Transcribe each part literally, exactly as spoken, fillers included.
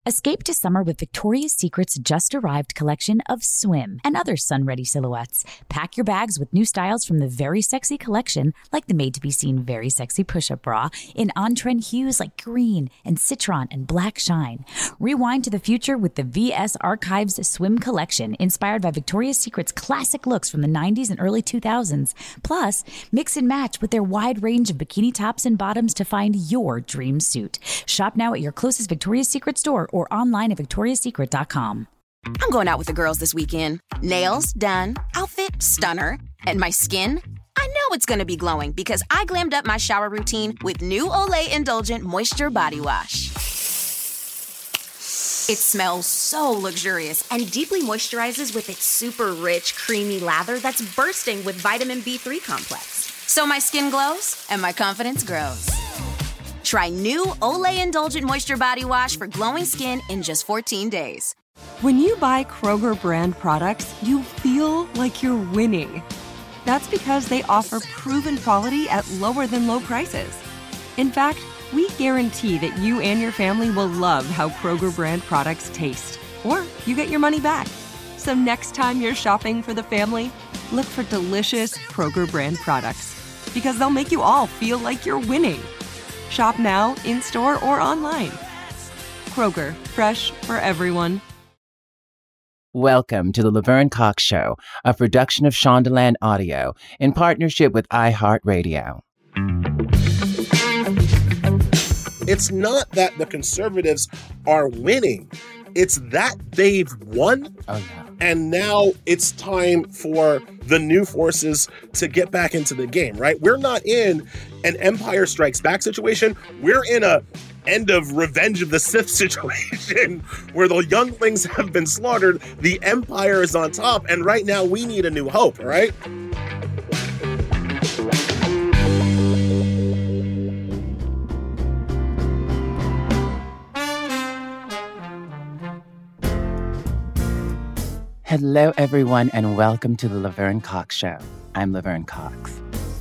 Escape to summer with Victoria's Secret's just-arrived collection of swim and other sun-ready silhouettes. Pack your bags with new styles from the Very Sexy collection, like the made-to-be-seen Very Sexy push-up bra, in on-trend hues like green and citron and black shine. Rewind to the future with the V S Archives swim collection, inspired by Victoria's Secret's classic looks from the nineties and early two thousands. Plus, mix and match with their wide range of bikini tops and bottoms to find your dream suit. Shop now at your closest Victoria's Secret store or online at victorias secret dot com. I'm going out with the girls this weekend. Nails done, outfit stunner, and my skin? I know it's going to be glowing because I glammed up my shower routine with new Olay Indulgent Moisture Body Wash. It smells so luxurious and deeply moisturizes with its super rich, creamy lather that's bursting with vitamin B three complex. So my skin glows and my confidence grows. Try new Olay Indulgent Moisture Body Wash for glowing skin in just fourteen days. When you buy Kroger brand products, you feel like you're winning. That's because they offer proven quality at lower than low prices. In fact, we guarantee that you and your family will love how Kroger brand products taste, or you get your money back. So next time you're shopping for the family, look for delicious Kroger brand products, because they'll make you all feel like you're winning. Shop now, in-store, or online. Kroger, fresh for everyone. Welcome to the Laverne Cox Show, a production of Shondaland Audio in partnership with iHeartRadio. It's not that the conservatives are winning. It's that they've won. Oh, yeah. And now it's time for the new forces to get back into the game, right? We're not in an Empire Strikes Back situation. We're in a end of Revenge of the Sith situation where the younglings have been slaughtered. The Empire is on top. And right now we need a new hope, right? Hello, everyone, and welcome to the Laverne Cox Show. I'm Laverne Cox.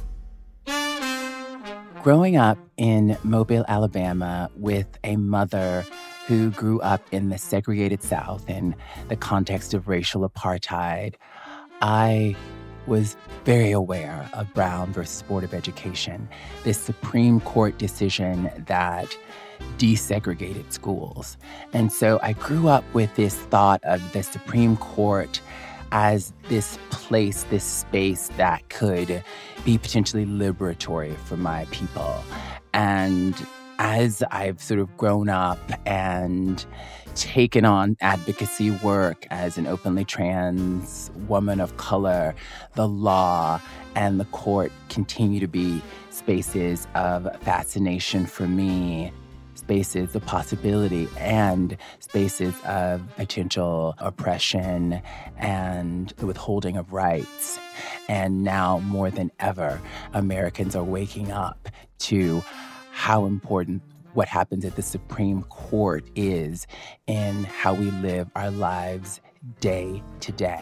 Growing up in Mobile, Alabama, with a mother who grew up in the segregated South in the context of racial apartheid, I was very aware of Brown versus Board of Education, this Supreme Court decision that desegregated schools. And so I grew up with this thought of the Supreme Court as this place, this space that could be potentially liberatory for my people. And as I've sort of grown up and taken on advocacy work as an openly trans woman of color, the law and the court continue to be spaces of fascination for me, spaces of possibility and spaces of potential oppression and the withholding of rights. And now more than ever, Americans are waking up to how important what happens at the Supreme Court is in how we live our lives day to day.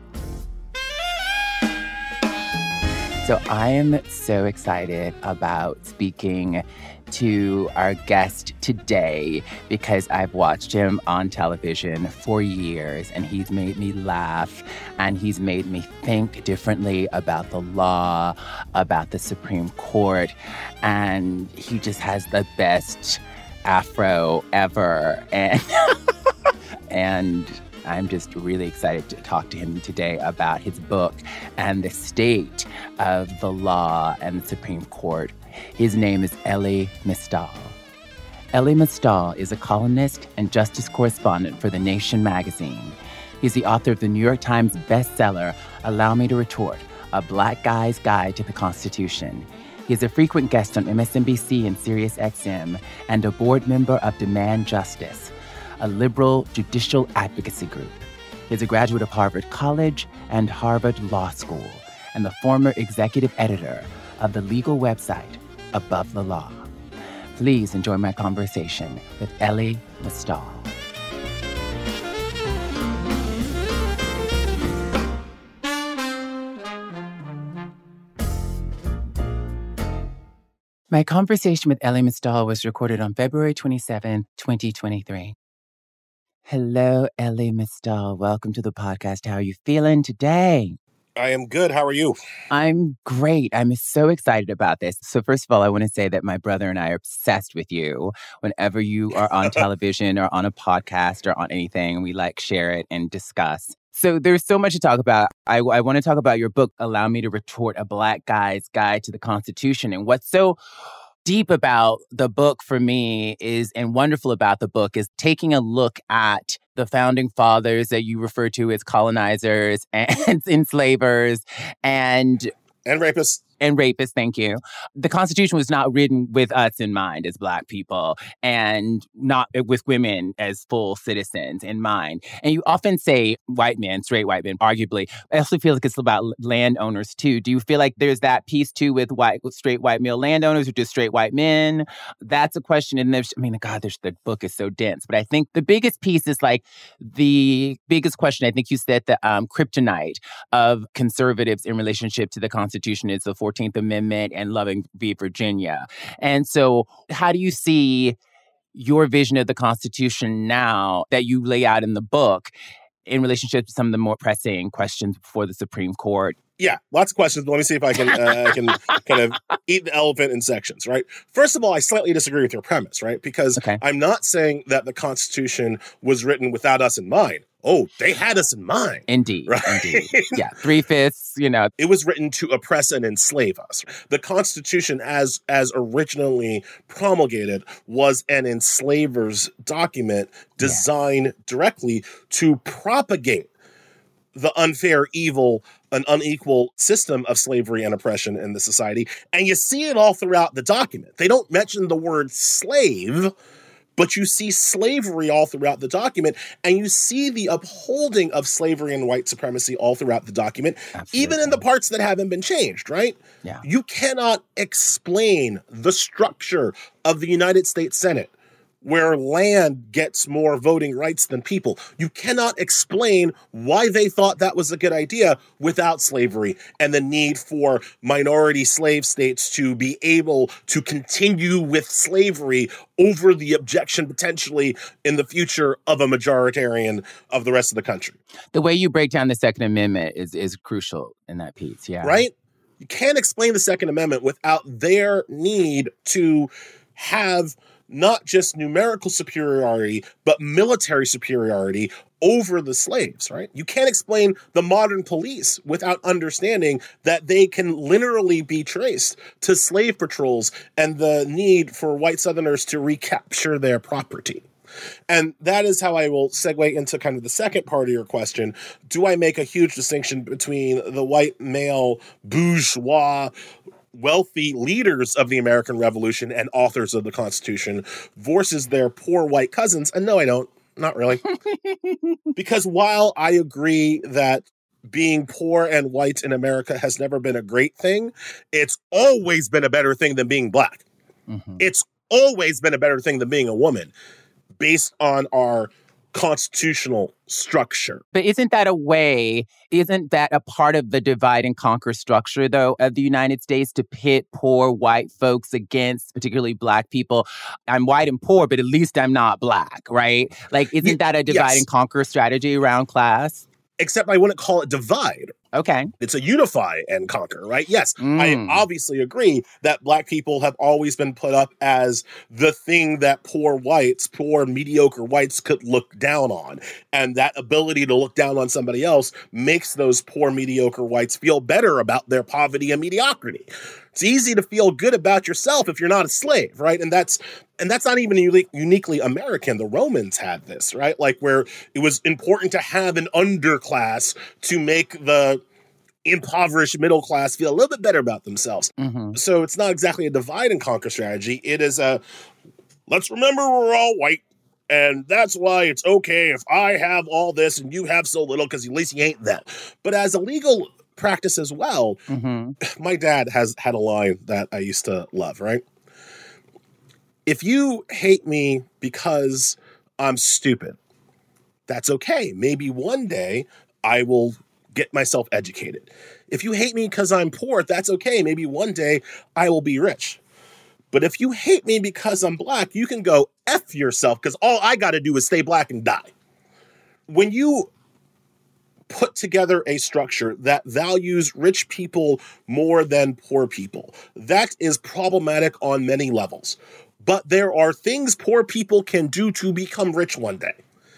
So I am so excited about speaking to our guest today because I've watched him on television for years and he's made me laugh and he's made me think differently about the law, about the Supreme Court, and he just has the best afro ever. And and I'm just really excited to talk to him today about his book and the state of the law and the Supreme Court. His name is Elie Mystal. Elie Mystal is a columnist and justice correspondent for The Nation magazine. He's the author of the New York Times bestseller, Allow Me to Retort, A Black Guy's Guide to the Constitution. He is a frequent guest on M S N B C and Sirius X M and a board member of Demand Justice, a liberal judicial advocacy group. He's a graduate of Harvard College and Harvard Law School and the former executive editor of the legal website Above the Law. Please enjoy my conversation with Elie Mystal. My conversation with Elie Mystal was recorded on February twenty-seventh, twenty twenty-three. Hello, Ellie Mistal. Welcome to the podcast. How are you feeling today? I am good. How are you? I'm great. I'm so excited about this. So first of all, I want to say that my brother and I are obsessed with you. Whenever you are on television or on a podcast or on anything, we like share it and discuss. So there's so much to talk about. I, I want to talk about your book, Allow Me to Retort, A Black Guy's Guide to the Constitution. And what's so deep about the book for me is, and wonderful about the book, is taking a look at the founding fathers that you refer to as colonizers and enslavers and And rapists. And rapists, thank you. The Constitution was not written with us in mind as Black people and not with women as full citizens in mind. And you often say white men, straight white men, arguably. I also feel like it's about landowners too. Do you feel like there's that piece too with white, straight white male landowners or just straight white men? That's a question. And there's, I mean, God, there's, the book is so dense. But I think the biggest piece is like the biggest question, I think you said the um, kryptonite of conservatives in relationship to the Constitution is the fourteenth Amendment and Loving v. Virginia. And so how do you see your vision of the Constitution now that you lay out in the book in relationship to some of the more pressing questions before the Supreme Court? Yeah, lots of questions. But let me see if I can uh, I can kind of eat the elephant in sections, right? First of all, I slightly disagree with your premise, right? Because okay. I'm not saying that the Constitution was written without us in mind. Oh, they had us in mind. Indeed. Right? Indeed. Yeah. Three-fifths, you know. It was written to oppress and enslave us. The Constitution, as as originally promulgated, was an enslaver's document designed yeah. directly to propagate the unfair, evil, an unequal system of slavery and oppression in the society. And you see it all throughout the document. They don't mention the word slave, but you see slavery all throughout the document, and you see the upholding of slavery and white supremacy all throughout the document, Absolutely. Even in the parts that haven't been changed, right? Yeah. You cannot explain the structure of the United States Senate, where land gets more voting rights than people. You cannot explain why they thought that was a good idea without slavery and the need for minority slave states to be able to continue with slavery over the objection potentially in the future of a majoritarian of the rest of the country. The way you break down the Second Amendment is, is crucial in that piece, yeah. Right? You can't explain the Second Amendment without their need to have not just numerical superiority, but military superiority over the slaves, right? You can't explain the modern police without understanding that they can literally be traced to slave patrols and the need for white Southerners to recapture their property. And that is how I will segue into kind of the second part of your question. Do I make a huge distinction between the white male bourgeois wealthy leaders of the American Revolution and authors of the Constitution versus their poor white cousins? And no, I don't. Not really. Because while I agree that being poor and white in America has never been a great thing, it's always been a better thing than being Black. Mm-hmm. It's always been a better thing than being a woman based on our constitutional structure. But isn't that a way, isn't that a part of the divide and conquer structure, though, of the United States to pit poor white folks against particularly Black people? I'm white and poor, but at least I'm not Black, right? Like, isn't that a divide yes. and conquer strategy around class? Except I wouldn't call it divide. Okay. It's a unify and conquer, right? Yes, mm. I obviously agree that Black people have always been put up as the thing that poor whites, poor mediocre whites could look down on. And that ability to look down on somebody else makes those poor mediocre whites feel better about their poverty and mediocrity. It's easy to feel good about yourself if you're not a slave, right? And that's and that's not even unique, uniquely American. The Romans had this, right? Like where it was important to have an underclass to make the impoverished middle class feel a little bit better about themselves. Mm-hmm. So it's not exactly a divide and conquer strategy. It is a, let's remember we're all white, and that's why it's okay if I have all this and you have so little because at least you ain't that. But as a legal practice as well, mm-hmm. my dad has had a line that I used to love, right? If you hate me because I'm stupid, that's okay. Maybe one day I will get myself educated. If you hate me because I'm poor, that's okay. Maybe one day I will be rich. But if you hate me because I'm Black, you can go F yourself because all I got to do is stay Black and die. when you put together a structure that values rich people more than poor people, that is problematic on many levels. But there are things poor people can do to become rich one day.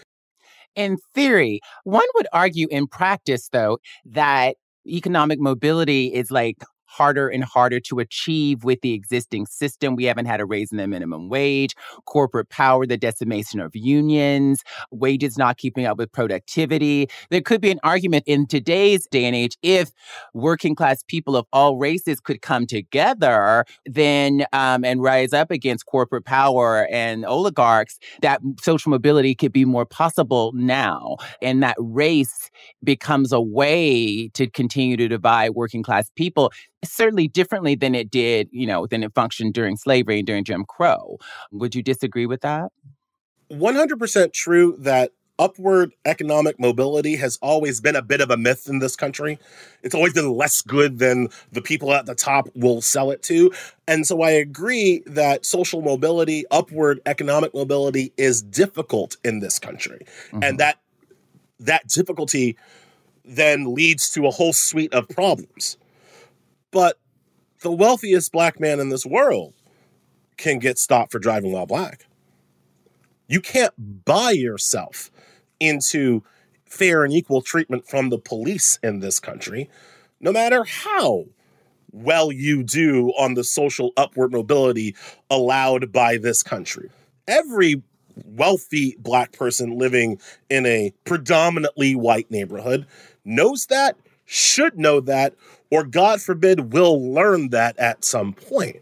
In theory, one would argue in practice, though, that economic mobility is like harder and harder to achieve with the existing system. We haven't had a raise in the minimum wage, corporate power, the decimation of unions, wages not keeping up with productivity. There could be an argument in today's day and age, if working class people of all races could come together then um, and rise up against corporate power and oligarchs, that social mobility could be more possible now. And that race becomes a way to continue to divide working class people, certainly differently than it did, you know, than it functioned during slavery and during Jim Crow. Would you disagree with that? one hundred percent true that upward economic mobility has always been a bit of a myth in this country. It's always been less good than the people at the top will sell it to. And so I agree that social mobility, upward economic mobility is difficult in this country. Mm-hmm. And that that difficulty then leads to a whole suite of problems. But the wealthiest black man in this world can get stopped for driving while black. You can't buy yourself into fair and equal treatment from the police in this country, no matter how well you do on the social upward mobility allowed by this country. Every wealthy black person living in a predominantly white neighborhood knows that, should know that, or God forbid, will learn that at some point.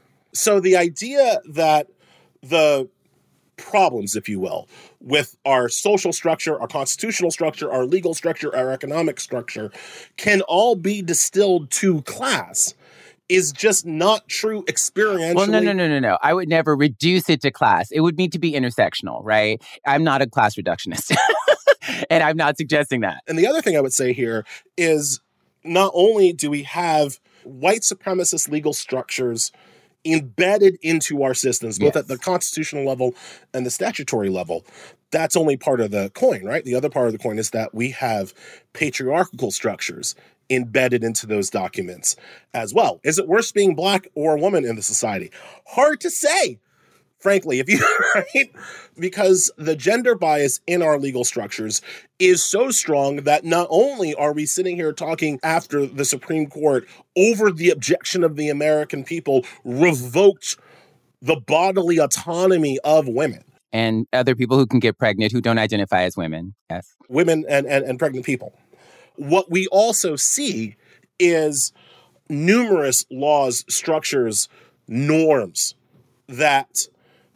So the idea that the problems, if you will, with our social structure, our constitutional structure, our legal structure, our economic structure, can all be distilled to class is just not true experientially. Well, no, no, no, no, no. I would never reduce it to class. It would need to be intersectional, right? I'm not a class reductionist. And I'm not suggesting that. And the other thing I would say here is not only do we have white supremacist legal structures embedded into our systems, both yes. at the constitutional level and the statutory level, that's only part of the coin, right? The other part of the coin is that we have patriarchal structures embedded into those documents as well. Is it worse being black or a woman in the society? Hard to say, frankly, if you right? Because the gender bias in our legal structures is so strong that not only are we sitting here talking after the Supreme Court over the objection of the American people revoked the bodily autonomy of women. And other people who can get pregnant who don't identify as women. Yes. Women and, and, and pregnant people. What we also see is numerous laws, structures, norms that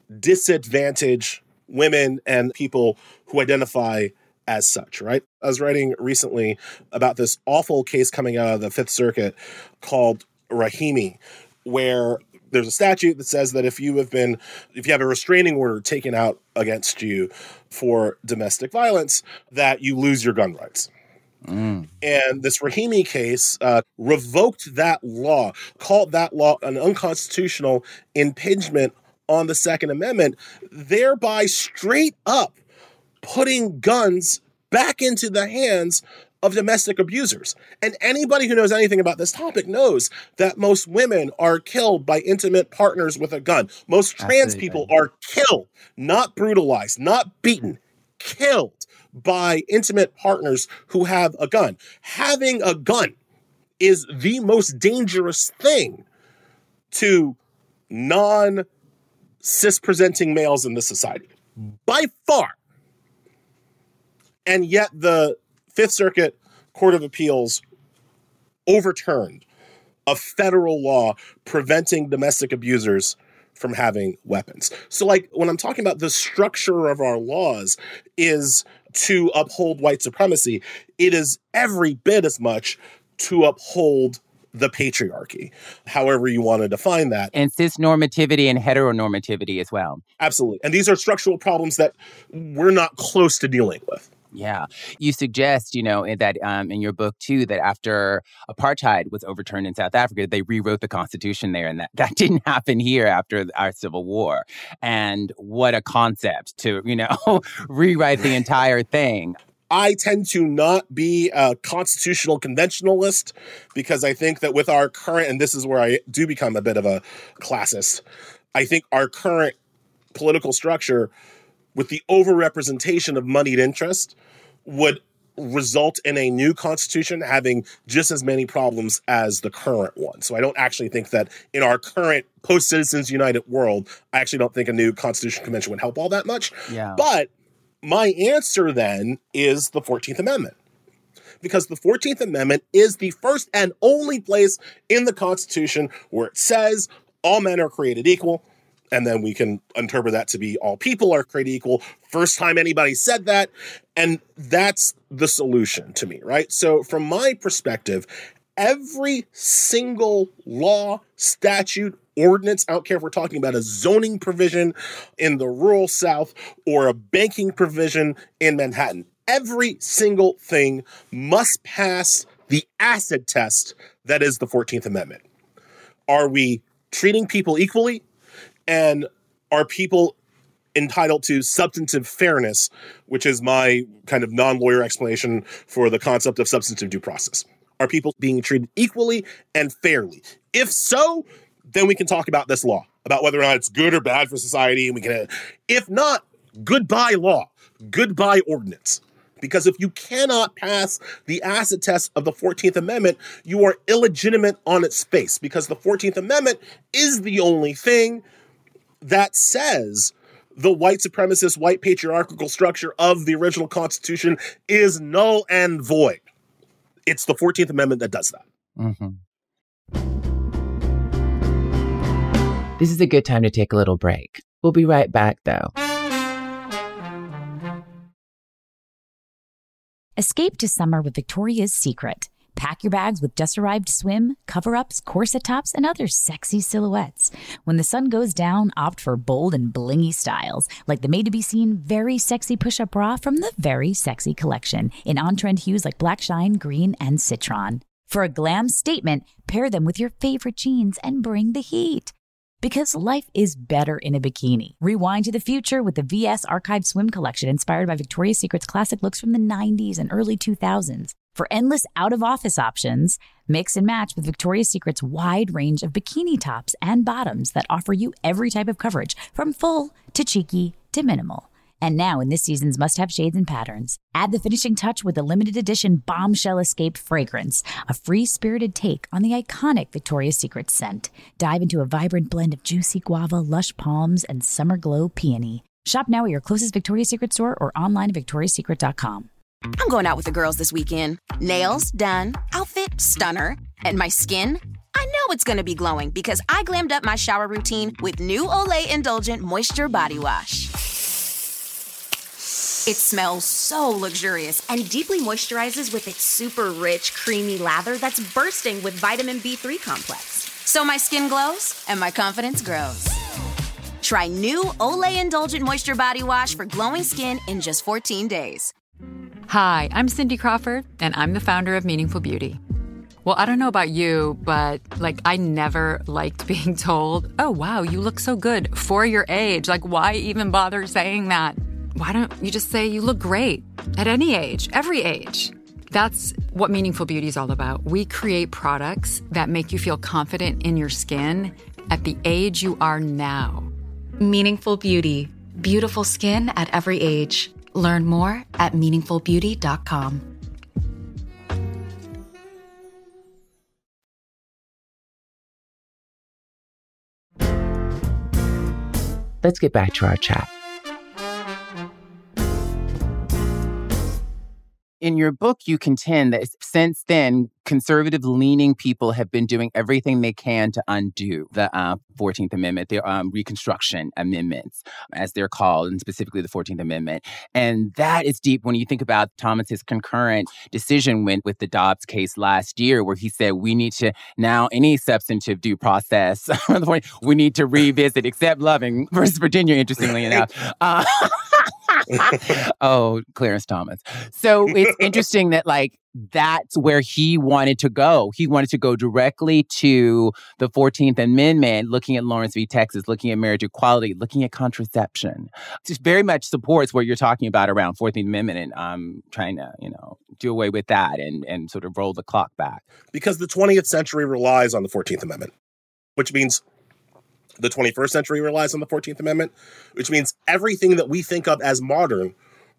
disadvantage women and people who identify as such, right? I was writing recently about this awful case coming out of the Fifth Circuit called Rahimi, where there's a statute that says that if you have been, if you have a restraining order taken out against you for domestic violence, that you lose your gun rights. Mm. And this Rahimi case uh, revoked that law, called that law an unconstitutional impingement on the Second Amendment, thereby straight up putting guns back into the hands of domestic abusers. And anybody who knows anything about this topic knows that most women are killed by intimate partners with a gun. Most trans Absolutely. people are killed, not brutalized, not beaten, killed by intimate partners who have a gun. Having a gun is the most dangerous thing to non cis-presenting males in this society, by far. And yet the Fifth Circuit Court of Appeals overturned a federal law preventing domestic abusers from having weapons. So, like, when I'm talking about the structure of our laws is to uphold white supremacy, it is every bit as much to uphold the patriarchy, however you want to define that. And cisnormativity and heteronormativity as well. Absolutely. And these are structural problems that we're not close to dealing with. Yeah. You suggest, you know, that um, in your book, too, that after apartheid was overturned in South Africa, they rewrote the Constitution there. And that, that didn't happen here after our Civil War. And what a concept to, you know, rewrite the entire thing. I tend to not be a constitutional conventionalist because I think that with our current, and this is where I do become a bit of a classist, I think our current political structure with the overrepresentation of moneyed interest would result in a new constitution having just as many problems as the current one. So I don't actually think that in our current post-Citizens United world, I actually don't think a new constitutional convention would help all that much. Yeah. But my answer then is the fourteenth Amendment. Because the fourteenth Amendment is the first and only place in the Constitution where it says all men are created equal. And then we can interpret that to be all people are created equal. First time anybody said that. And that's the solution to me, right? So from my perspective, every single law, statute, ordinance, I don't care if we're talking about a zoning provision in the rural South or a banking provision in Manhattan, every single thing must pass the acid test that is the fourteenth Amendment. Are we treating people equally? And are people entitled to substantive fairness, which is my kind of non-lawyer explanation for the concept of substantive due process? Are people being treated equally and fairly? If so, then we can talk about this law, about whether or not it's good or bad for society. And we can, if not, goodbye law, goodbye ordinance. Because if you cannot pass the acid test of the fourteenth Amendment, you are illegitimate on its face. Because the fourteenth Amendment is the only thing that says the white supremacist, white patriarchal structure of the original Constitution is null and void. It's the fourteenth Amendment that does that. Mm-hmm. This is a good time to take a little break. We'll be right back, though. Escape to summer with Victoria's Secret. Pack your bags with just-arrived swim, cover-ups, corset tops, and other sexy silhouettes. When the sun goes down, opt for bold and blingy styles, like the made-to-be-seen Very Sexy Push-Up Bra from the Very Sexy Collection, in on-trend hues like black shine, green, and citron. For a glam statement, pair them with your favorite jeans and bring the heat. Because life is better in a bikini. Rewind to the future with the V S Archive Swim Collection inspired by Victoria's Secret's classic looks from the nineties and early two thousands. For endless out-of-office options, mix and match with Victoria's Secret's wide range of bikini tops and bottoms that offer you every type of coverage, from full to cheeky to minimal. And now in this season's must-have shades and patterns, add the finishing touch with the limited edition Bombshell Escape fragrance, a free-spirited take on the iconic Victoria's Secret scent. Dive into a vibrant blend of juicy guava, lush palms, and summer glow peony. Shop now at your closest Victoria's Secret store or online at victorias secret dot com. I'm going out with the girls this weekend. Nails done, outfit stunner, and my skin? I know it's going to be glowing because I glammed up my shower routine with new Olay Indulgent Moisture Body Wash. It smells so luxurious and deeply moisturizes with its super rich, creamy lather that's bursting with vitamin B three complex. So my skin glows and my confidence grows. Try new Olay Indulgent Moisture Body Wash for glowing skin in just fourteen days. Hi, I'm Cindy Crawford, and I'm the founder of Meaningful Beauty. Well, I don't know about you, but, like, I never liked being told, oh, wow, you look so good for your age. Like, why even bother saying that? Why don't you just say you look great at any age, every age? That's what Meaningful Beauty is all about. We create products that make you feel confident in your skin at the age you are now. Meaningful Beauty. Beautiful skin at every age. Learn more at meaningful beauty dot com. Let's get back to our chat. In your book, you contend that since then, conservative-leaning people have been doing everything they can to undo the uh, fourteenth Amendment, the um, Reconstruction Amendments, as they're called, and specifically the fourteenth Amendment. And that is deep when you think about Thomas's concurrent decision went with the Dobbs case last year, where he said we need to now, any substantive due process, we need to revisit, except Loving versus Virginia, interestingly enough. Uh, Oh, Clarence Thomas. So it's interesting that, like, that's where he wanted to go. He wanted to go directly to the fourteenth Amendment, looking at Lawrence v. Texas, looking at marriage equality, looking at contraception. Just very much supports what you're talking about around fourteenth Amendment and um, trying to, you know, do away with that and, and sort of roll the clock back. Because the twentieth century relies on the fourteenth Amendment, which means the twenty-first century relies on the fourteenth Amendment, which means everything that we think of as modern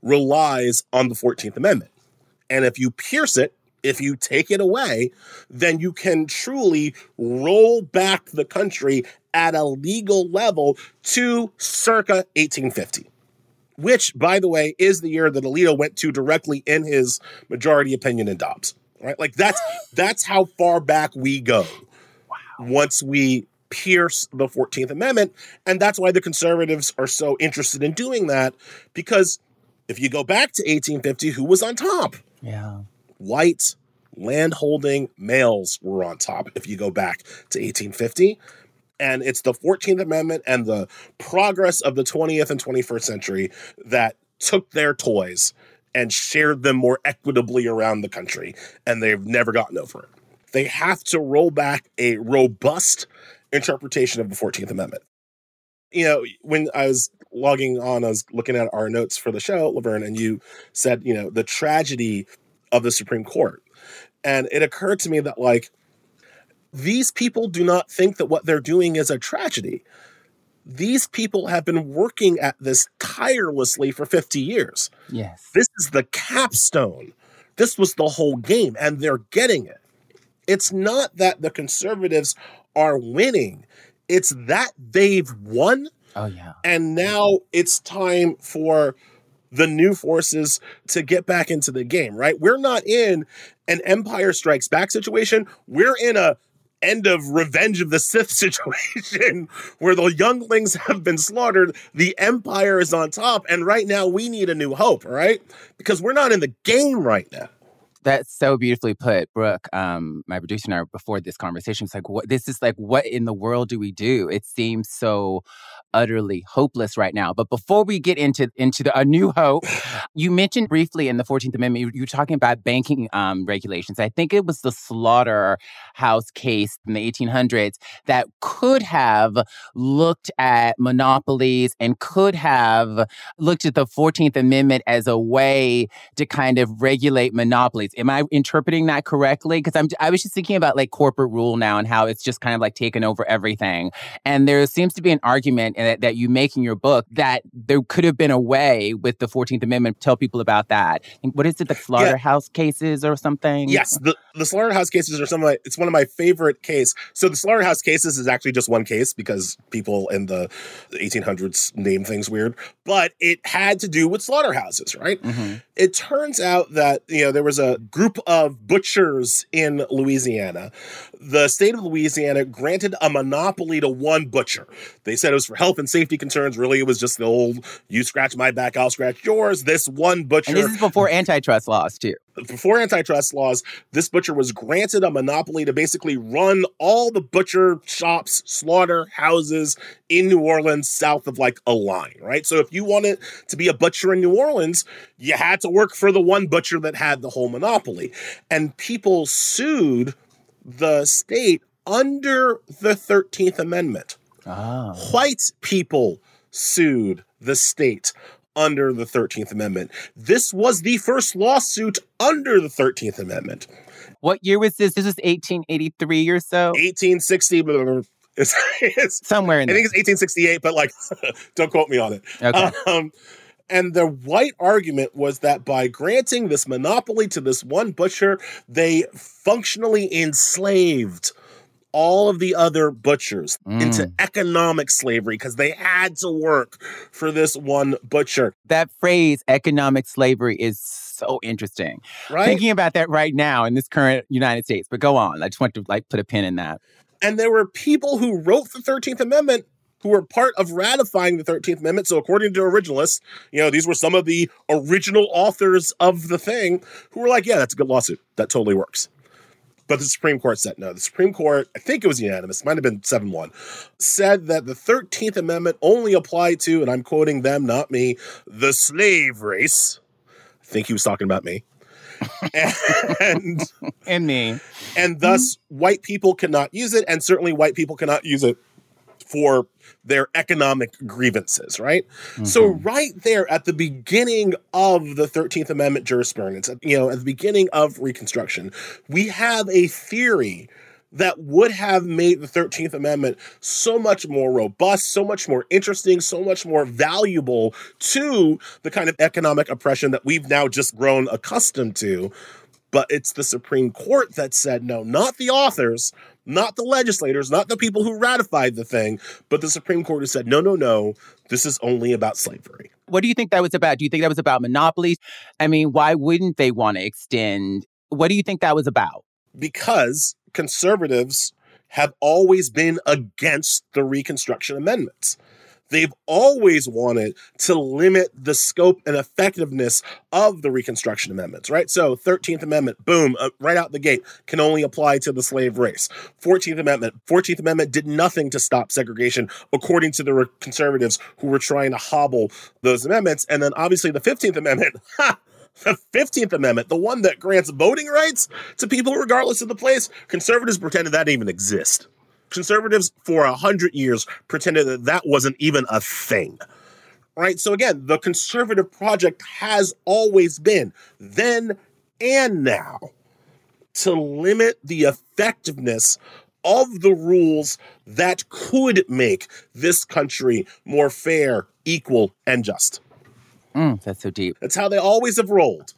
relies on the fourteenth Amendment. And if you pierce it, if you take it away, then you can truly roll back the country at a legal level to circa eighteen fifty, which, by the way, is the year that Alito went to directly in his majority opinion in Dobbs. Right? Like that's that's how far back we go. Wow. Once we pierce the fourteenth Amendment. And that's why the conservatives are so interested in doing that, because if you go back to eighteen fifty, who was on top? Yeah. White landholding males were on top if you go back to eighteen fifty. And it's the fourteenth Amendment and the progress of the twentieth and twenty-first century that took their toys and shared them more equitably around the country. And they've never gotten over it. They have to roll back a robust interpretation of the fourteenth Amendment. You know, when I was logging on, I was looking at our notes for the show, Laverne, and you said, you know, the tragedy of the Supreme Court. And it occurred to me that, like, these people do not think that what they're doing is a tragedy. These people have been working at this tirelessly for fifty years. Yes. This is the capstone. This was the whole game, and they're getting it. It's not that the conservatives are winning. It's that they've won. Oh, yeah. And now it's time for the new forces to get back into the game, right? We're not in an Empire Strikes Back situation. We're in a end of Revenge of the Sith situation where the younglings have been slaughtered. The Empire is on top. And right now we need a new hope, right? Because we're not in the game right now. That's so beautifully put, Brooke. Um, my producer and I, before this conversation, was like, "What? This is like, what in the world do we do?" It seems so utterly hopeless right now. But before we get into into the, a new hope, you mentioned briefly in the fourteenth Amendment, you, you were talking about banking um, regulations. I think it was the Slaughterhouse case in the eighteen hundreds that could have looked at monopolies and could have looked at the fourteenth Amendment as a way to kind of regulate monopolies. Am I interpreting that correctly? Because I'm I was just thinking about like corporate rule now and how it's just kind of like taken over everything. And there seems to be an argument that, that you make in your book that there could have been a way with the fourteenth Amendment. Tell people about that. What is it, the Slaughterhouse yeah. cases or something? Yes, the, the Slaughterhouse cases are some of my, it's one of my favorite cases. So the Slaughterhouse cases is actually just one case because people in the eighteen hundreds name things weird, but it had to do with slaughterhouses, right? Mm-hmm. It turns out that, you know, there was a group of butchers in Louisiana. The state of Louisiana granted a monopoly to one butcher. They said it was for health and safety concerns. Really, it was just the old, you scratch my back, I'll scratch yours. This one butcher. And this is before antitrust laws, too. Before antitrust laws, this butcher was granted a monopoly to basically run all the butcher shops, slaughterhouses in New Orleans south of like a line, right? So if you wanted to be a butcher in New Orleans, you had to work for the one butcher that had the whole monopoly. And people sued the state under the thirteenth Amendment. Oh. White people sued the state under the thirteenth Amendment. This was the first lawsuit under the thirteenth Amendment. What year was this? This was eighteen eighty-three or so? eighteen sixty. Blah, blah, blah. It's, it's, Somewhere in there. I think it's eighteen sixty-eight, but like, don't quote me on it. Okay. Um, and the white argument was that by granting this monopoly to this one butcher, they functionally enslaved all of the other butchers mm. into economic slavery because they had to work for this one butcher. That phrase, economic slavery, is so interesting. Right? Thinking about that right now in this current United States. But go on. I just want to like put a pin in that. And there were people who wrote the thirteenth Amendment who were part of ratifying the thirteenth Amendment. So according to originalists, you know, these were some of the original authors of the thing who were like, yeah, that's a good lawsuit. That totally works. But the Supreme Court said no. The Supreme Court, I think it was unanimous, might have been seven one, said that the thirteenth Amendment only applied to, and I'm quoting them, not me, the slave race. I think he was talking about me. and and me. And thus, mm-hmm. white people cannot use it, and certainly white people cannot use it for their economic grievances, right? Mm-hmm. So right there at the beginning of the thirteenth Amendment jurisprudence, you know, at the beginning of Reconstruction, we have a theory that would have made the thirteenth Amendment so much more robust, so much more interesting, so much more valuable to the kind of economic oppression that we've now just grown accustomed to. But it's the Supreme Court that said, no, not the authors, not the legislators, not the people who ratified the thing, but the Supreme Court who said, no, no, no, this is only about slavery. What do you think that was about? Do you think that was about monopolies? I mean, why wouldn't they want to extend? What do you think that was about? Because conservatives have always been against the Reconstruction amendments. They've always wanted to limit the scope and effectiveness of the Reconstruction amendments, right? So thirteenth Amendment, boom, uh, right out the gate, can only apply to the slave race. fourteenth Amendment, fourteenth Amendment did nothing to stop segregation, according to the re- conservatives who were trying to hobble those amendments. And then obviously the fifteenth Amendment, ha! The fifteenth Amendment, the one that grants voting rights to people regardless of the place, conservatives pretended that didn't even exist. Conservatives for a hundred years pretended that that wasn't even a thing, right? So again, the conservative project has always been, then and now, to limit the effectiveness of the rules that could make this country more fair, equal, and just. Mm, that's so deep. That's how they always have rolled.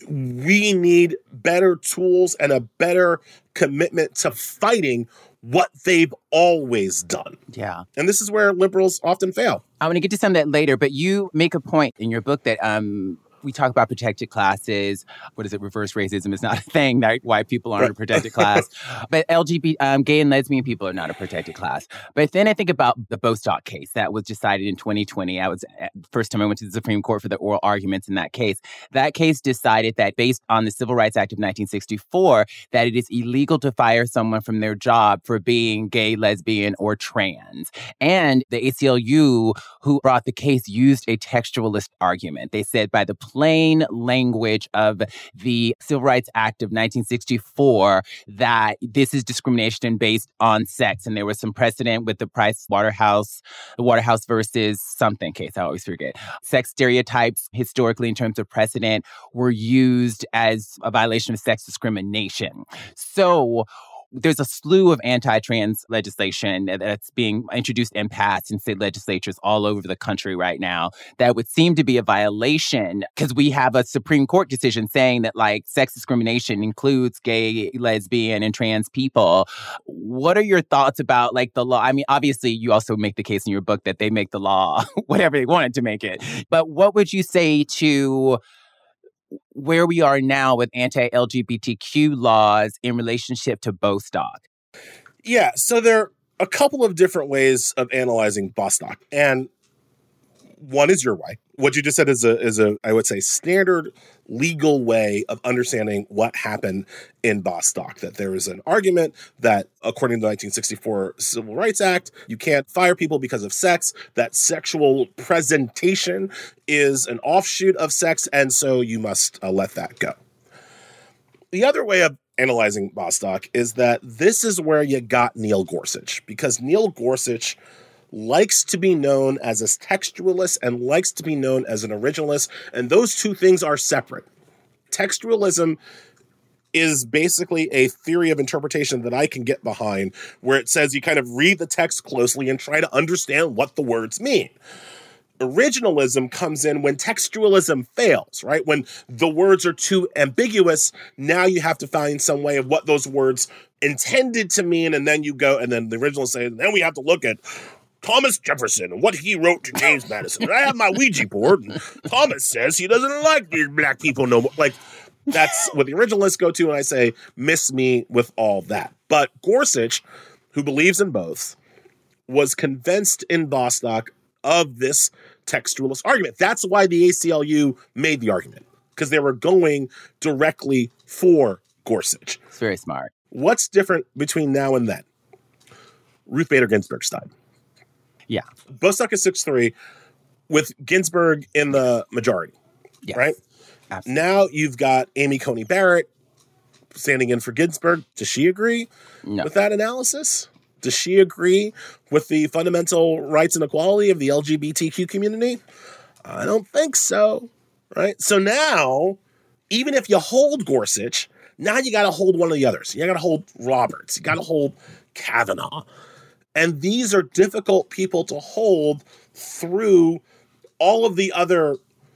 We need better tools and a better commitment to fighting what they've always done. Yeah. And this is where liberals often fail. I'm going to get to some of that later, but you make a point in your book that um, we talk about protected classes. What is it? Reverse racism is not a thing, that white people aren't a protected class. But L G B T, um, gay and lesbian people are not a protected class. But then I think about the Bostock case that was decided in twenty twenty. I was the first time I went to the Supreme Court for the oral arguments in that case. That case decided that based on the Civil Rights Act of nineteen sixty-four, that it is illegal to fire someone from their job for being gay, lesbian, or trans. And the A C L U, who brought the case, used a textualist argument. They said by the plain language of the Civil Rights Act of nineteen sixty-four that this is discrimination based on sex. And there was some precedent with the Price Waterhouse, the Waterhouse versus something case, I always forget. Sex stereotypes historically in terms of precedent were used as a violation of sex discrimination. So there's a slew of anti-trans legislation that's being introduced and passed in state legislatures all over the country right now that would seem to be a violation because we have a Supreme Court decision saying that, like, sex discrimination includes gay, lesbian, and trans people. What are your thoughts about, like, the law? I mean, obviously, you also make the case in your book that they make the law whatever they wanted to make it. But what would you say to where we are now with anti-L G B T Q laws in relationship to Bostock? Yeah, so there are a couple of different ways of analyzing Bostock. And one is your way. What you just said is a, is a, I would say, standard legal way of understanding what happened in Bostock. That there is an argument that, according to the nineteen sixty-four Civil Rights Act, you can't fire people because of sex, that sexual presentation is an offshoot of sex, and so you must uh, let that go. The other way of analyzing Bostock is that this is where you got Neil Gorsuch, because Neil Gorsuch likes to be known as a textualist and likes to be known as an originalist, and those two things are separate. Textualism is basically a theory of interpretation that I can get behind, where it says you kind of read the text closely and try to understand what the words mean. Originalism comes in when textualism fails, right? When the words are too ambiguous, now you have to find some way of what those words intended to mean, and then you go, and then the originalists say, then we have to look at Thomas Jefferson and what he wrote to James Madison. And I have my Ouija board, and Thomas says he doesn't like these black people no more. Like, that's what the originalists go to, and I say, miss me with all that. But Gorsuch, who believes in both, was convinced in Bostock of this textualist argument. That's why the A C L U made the argument, because they were going directly for Gorsuch. It's very smart. What's different between now and then? Ruth Bader Ginsburg's died. Yeah. Bostock is six three with Ginsburg in the majority, Yes. right? Absolutely. Now you've got Amy Coney Barrett standing in for Ginsburg. Does she agree No. with that analysis? Does she agree with the fundamental rights and equality of the L G B T Q community? I don't think so, right? So now, even if you hold Gorsuch, now you got to hold one of the others. You got to hold Roberts. You got to hold Kavanaugh. And these are difficult people to hold through all of the other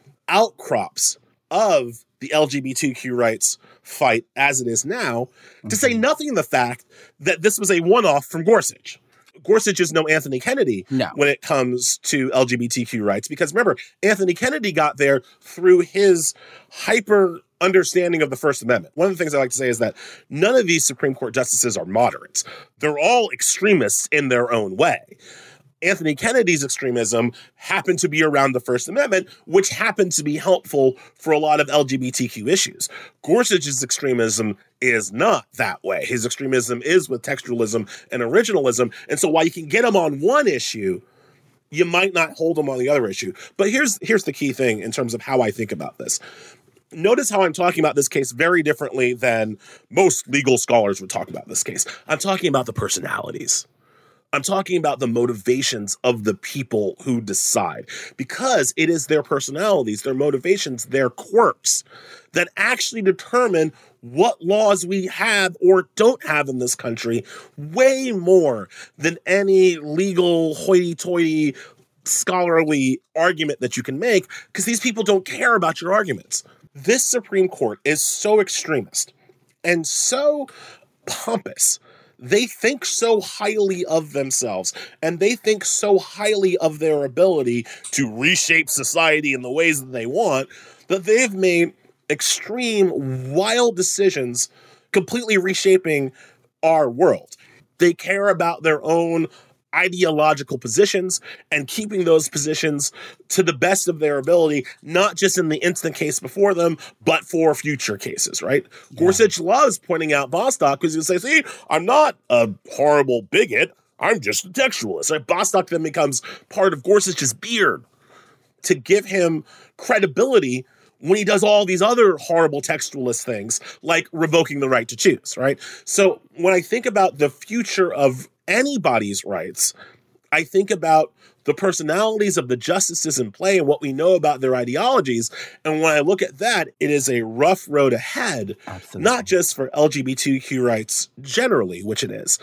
outcrops of the L G B T Q rights fight as it is now, mm-hmm. to say nothing of the fact that this was a one-off from Gorsuch. Gorsuch is no Anthony Kennedy no. when it comes to L G B T Q rights, because remember, Anthony Kennedy got there through his hyper understanding of the First Amendment. One of the things I like to say is that none of these Supreme Court justices are moderates. They're all extremists in their own way. Anthony Kennedy's extremism happened to be around the First Amendment, which happened to be helpful for a lot of L G B T Q issues. Gorsuch's extremism is not that way. His extremism is with textualism and originalism. And so while you can get him on one issue, you might not hold him on the other issue. But here's, here's the key thing in terms of how I think about this. Notice how I'm talking about this case very differently than most legal scholars would talk about this case. I'm talking about the personalities. I'm talking about the motivations of the people who decide, because it is their personalities, their motivations, their quirks that actually determine what laws we have or don't have in this country, way more than any legal hoity-toity scholarly argument that you can make, because these people don't care about your arguments. This Supreme Court is so extremist and so pompous. They think so highly of themselves, and they think so highly of their ability to reshape society in the ways that they want, that they've made extreme, wild decisions completely reshaping our world. They care about their own ideological positions and keeping those positions to the best of their ability, not just in the instant case before them, but for future cases, right? Yeah. Gorsuch loves pointing out Bostock because he'll say, see, I'm not a horrible bigot. I'm just a textualist. Right? Bostock then becomes part of Gorsuch's beard to give him credibility when he does all these other horrible textualist things, like revoking the right to choose, right? So when I think about the future of anybody's rights, I think about the personalities of the justices in play and what we know about their ideologies. And when I look at that, it is a rough road ahead, Absolutely. Not just for L G B T Q rights generally, which it is,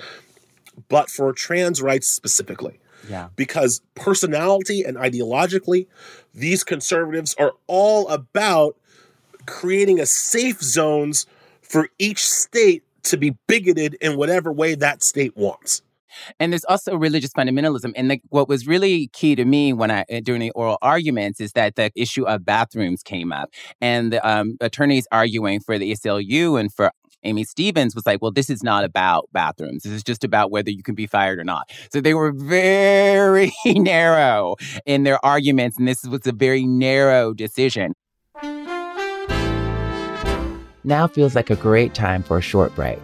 but for trans rights specifically. Yeah. Because personality and ideologically, these conservatives are all about creating a safe zones for each state to be bigoted in whatever way that state wants. And there's also religious fundamentalism. And the, what was really key to me when I during the oral arguments is that the issue of bathrooms came up. And the um, attorneys arguing for the A C L U and for Amy Stevens was like, well, this is not about bathrooms. This is just about whether you can be fired or not. So they were very narrow in their arguments. And this was a very narrow decision. Now feels like a great time for a short break.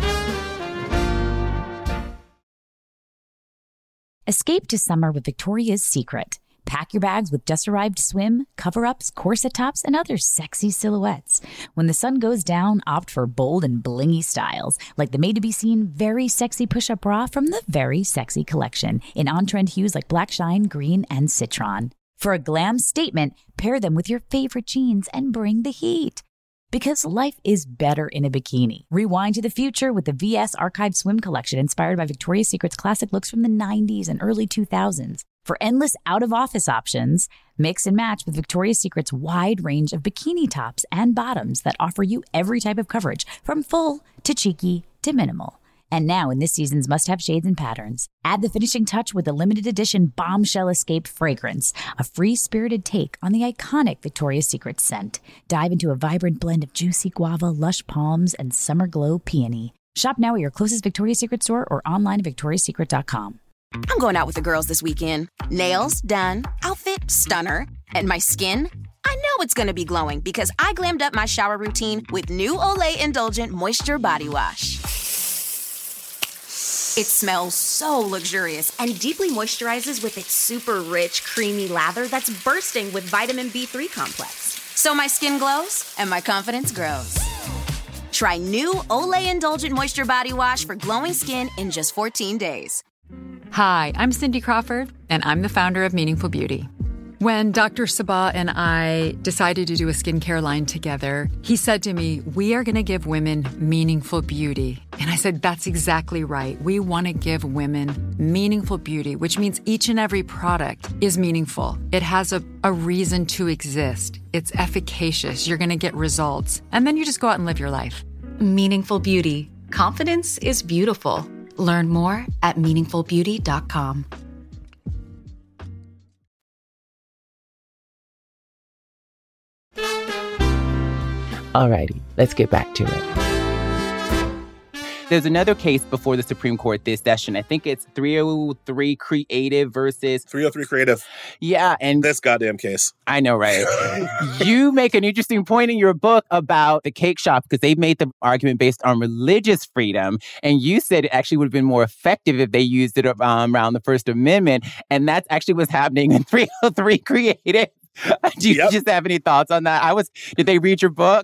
Escape to summer with Victoria's Secret. Pack your bags with just-arrived swim, cover-ups, corset tops, and other sexy silhouettes. When the sun goes down, opt for bold and blingy styles, like the made-to-be-seen Very Sexy Push-Up Bra from the Very Sexy Collection, in on-trend hues like black shine, green, and citron. For a glam statement, pair them with your favorite jeans and bring the heat. Because life is better in a bikini. Rewind to the future with the V S Archive Swim Collection inspired by Victoria's Secret's classic looks from the nineties and early two thousands. For endless out-of-office options, mix and match with Victoria's Secret's wide range of bikini tops and bottoms that offer you every type of coverage, from full to cheeky to minimal. And now in this season's must-have shades and patterns, add the finishing touch with the limited edition Bombshell Escape fragrance, a free-spirited take on the iconic Victoria's Secret scent. Dive into a vibrant blend of juicy guava, lush palms, and summer glow peony. Shop now at your closest Victoria's Secret store or online at victorias secret dot com. I'm going out with the girls this weekend. Nails done, outfit stunner, and my skin? I know it's going to be glowing because I glammed up my shower routine with new Olay Indulgent Moisture Body Wash. It smells so luxurious and deeply moisturizes with its super rich, creamy lather that's bursting with vitamin B three complex. So my skin glows and my confidence grows. Try new Olay Indulgent Moisture Body Wash for glowing skin in just fourteen days. Hi, I'm Cindy Crawford, and I'm the founder of Meaningful Beauty. When Doctor Sabah and I decided to do a skincare line together, he said to me, we are going to give women meaningful beauty. And I said, that's exactly right. We want to give women meaningful beauty, which means each and every product is meaningful. It has a, a reason to exist. It's efficacious. You're going to get results. And then you just go out and live your life. Meaningful Beauty. Confidence is beautiful. Learn more at meaningful beauty dot com. Alrighty, let's get back to it. There's another case before the Supreme Court this session. I think it's three oh three Creative versus... three oh three Creative. Yeah, and... This goddamn case. I know, right? You make an interesting point in your book about the cake shop because they made the argument based on religious freedom. And you said it actually would have been more effective if they used it um, around the First Amendment. And that's actually what's happening in three oh three Creative. Do you yep. just have any thoughts on that? I was, did they read your book?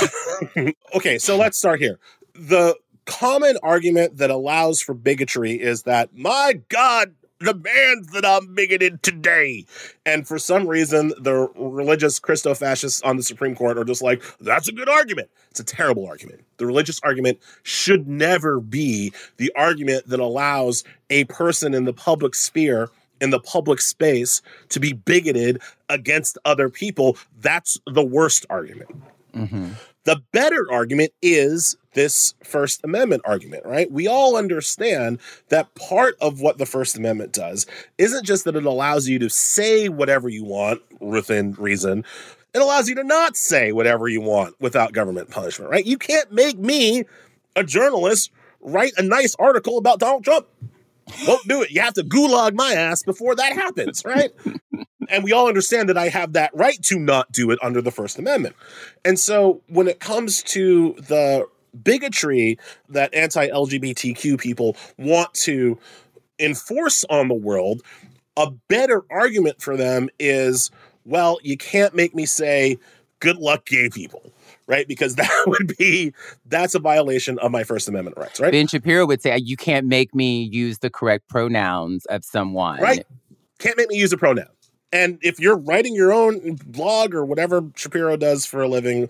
Okay, so let's start here. The common argument that allows for bigotry is that, my God, demands that I'm bigoted today. And for some reason, the religious Christo-fascists on the Supreme Court are just like, that's a good argument. It's a terrible argument. The religious argument should never be the argument that allows a person in the public sphere, in the public space, to be bigoted against other people. That's the worst argument. Mm-hmm. The better argument is this First Amendment argument, right? We all understand that part of what the First Amendment does isn't just that it allows you to say whatever you want within reason. It allows you to not say whatever you want without government punishment, right? You can't make me, a journalist, write a nice article about Donald Trump. Won't do it. You have to gulag my ass before that happens, right? And we all understand that I have that right to not do it under the First Amendment. And so when it comes to the bigotry that anti-L G B T Q people want to enforce on the world, a better argument for them is, well, you can't make me say, good luck, gay people. Right? Because that would be, that's a violation of my First Amendment rights, right? Ben Shapiro would say, you can't make me use the correct pronouns of someone. Right? Can't make me use a pronoun. And if you're writing your own blog or whatever Shapiro does for a living,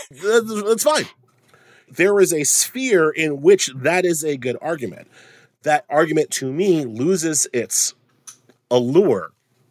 that's fine. There is a sphere in which that is a good argument. That argument, to me, loses its allure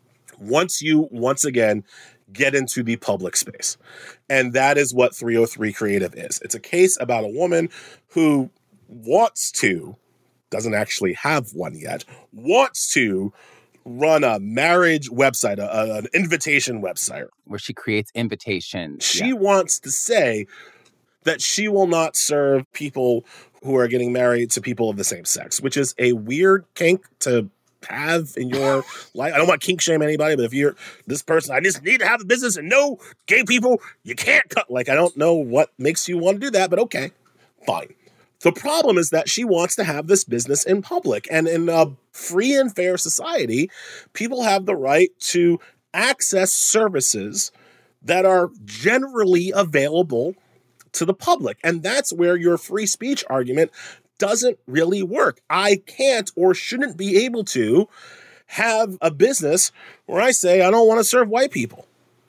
once you, once again, get into the public space. And that is what three oh three Creative is. It's a case about a woman who wants to, doesn't actually have one yet, wants to run a marriage website, a, a, an invitation website. Where she creates invitations. She yeah. wants to say that she will not serve people who are getting married to people of the same sex, which is a weird kink to have in your life. I don't want to kink shame anybody, but if you're this person, I just need to have a business and no gay people, you can't cut. Like, I don't know what makes you want to do that, but okay, fine. The problem is that she wants to have this business in public. And in a free and fair society, people have the right to access services that are generally available to the public. And that's where your free speech argument doesn't really work. I can't or shouldn't be able to have a business where I say I don't want to serve white people.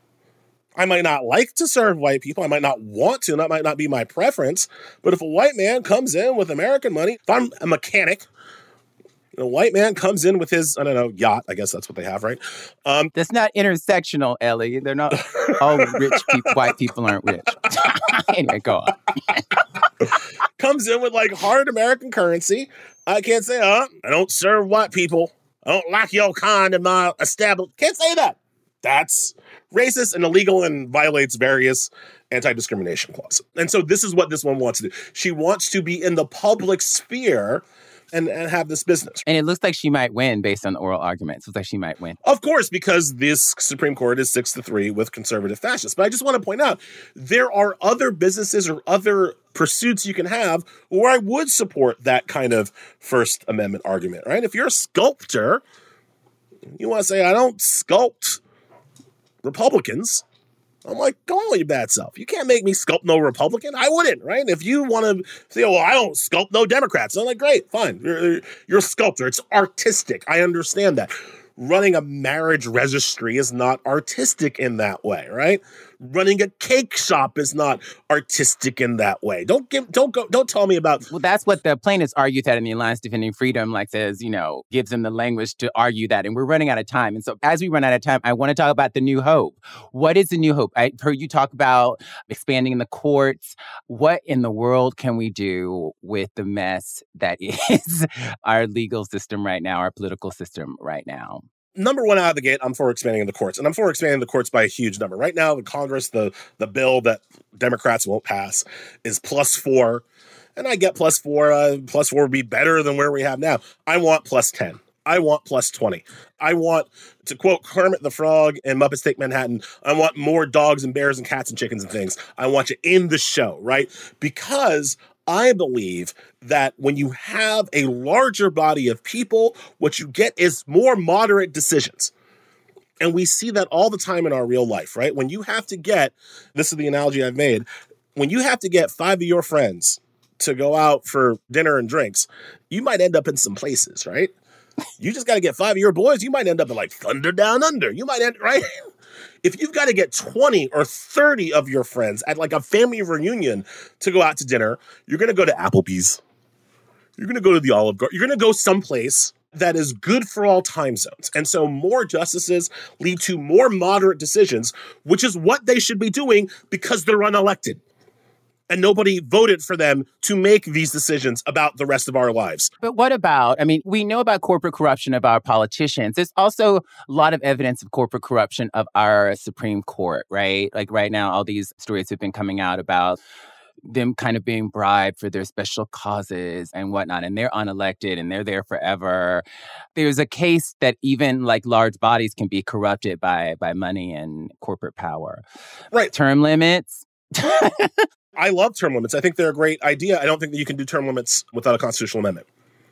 I might not like to serve white people. I might not want to, and that might not be my preference. But if a white man comes in with American money, if I'm a mechanic, a white man comes in with his, I don't know, yacht. I guess that's what they have, right? Um, that's not intersectional, Ellie. They're not all rich people. White people aren't rich. Anyway, go on. Comes in with like hard American currency. I can't say, oh, I don't serve white people. I don't like your kind of my established. Can't say that. That's racist and illegal and violates various anti-discrimination clauses. And so this is what this one wants to do. She wants to be in the public sphere and, and have this business. And it looks like she might win based on the oral arguments. It looks like she might win. Of course, because this Supreme Court is six to three with conservative fascists. But I just want to point out, there are other businesses or other pursuits you can have where I would support that kind of First Amendment argument, right? If you're a sculptor, you want to say, I don't sculpt Republicans. I'm like, go on, you bad self. You can't make me sculpt no Republican. I wouldn't, right? If you want to say, well, I don't sculpt no Democrats. I'm like, great, fine. You're, you're a sculptor. It's artistic. I understand that. Running a marriage registry is not artistic in that way, right? Running a cake shop is not artistic in that way. Don't give, don't go, don't tell me about. Well, that's what the plaintiffs argue that in the Alliance Defending Freedom, like says, you know, gives them the language to argue that. And we're running out of time. And so as we run out of time, I want to talk about the New Hope. What is the New Hope? I heard you talk about expanding the courts. What in the world can we do with the mess that is our legal system right now, our political system right now? Number one out of the gate, I'm for expanding the courts. And I'm for expanding the courts by a huge number. Right now, in Congress, the, the bill that Democrats won't pass is plus four. And I get plus four. Uh, plus four would be better than where we have now. I want plus ten. I want plus twenty. I want, to quote Kermit the Frog in Muppets Take Manhattan, I want more dogs and bears and cats and chickens and things. I want you in the show, right? Because I believe that when you have a larger body of people, what you get is more moderate decisions. And we see that all the time in our real life, right? When you have to get, this is the analogy I've made, when you have to get five of your friends to go out for dinner and drinks, you might end up in some places, right? You just got to get five of your boys. You might end up in like Thunder Down Under. You might end, right? If you've got to get twenty or thirty of your friends at like a family reunion to go out to dinner, you're going to go to Applebee's. You're going to go to the Olive Garden. You're going to go someplace that is good for all time zones. And so more justices lead to more moderate decisions, which is what they should be doing because they're unelected. And nobody voted for them to make these decisions about the rest of our lives. But what about, I mean, we know about corporate corruption of our politicians. There's also a lot of evidence of corporate corruption of our Supreme Court, right? Like right now, all these stories have been coming out about them kind of being bribed for their special causes and whatnot, and they're unelected and they're there forever. There's a case that even like large bodies can be corrupted by by money and corporate power. Right. Term limits. I love term limits. I think they're a great idea. I don't think that you can do term limits without a constitutional amendment.